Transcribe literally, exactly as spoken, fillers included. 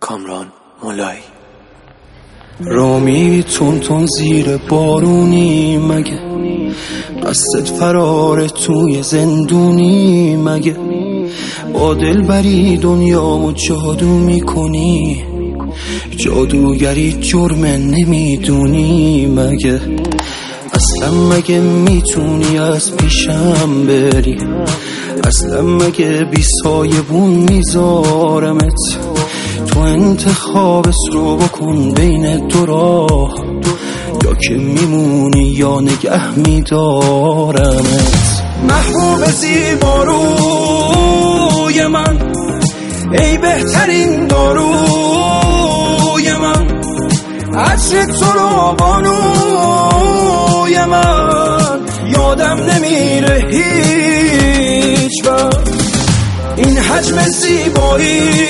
کامران مولایی. رامی تون تون زیر بارونی مگه؟ قصد فرار توی زندونی مگه؟ با دل بری دنیامو جادو میکنی، جادوگری جرم نمیدونی مگه؟ اصلا مگه میتونی از پیشم بری؟ اصلا مگه بی سایبون میذارمت؟ تو انتخابت رو بکن بین دو راه، یا که میمونی یا نگه میدارمت. محبوب زیباروی من، ای بهترین داروی من، عطر تو رو بانوی من، یادم نمیره هیچ وقت این حجم زیبایی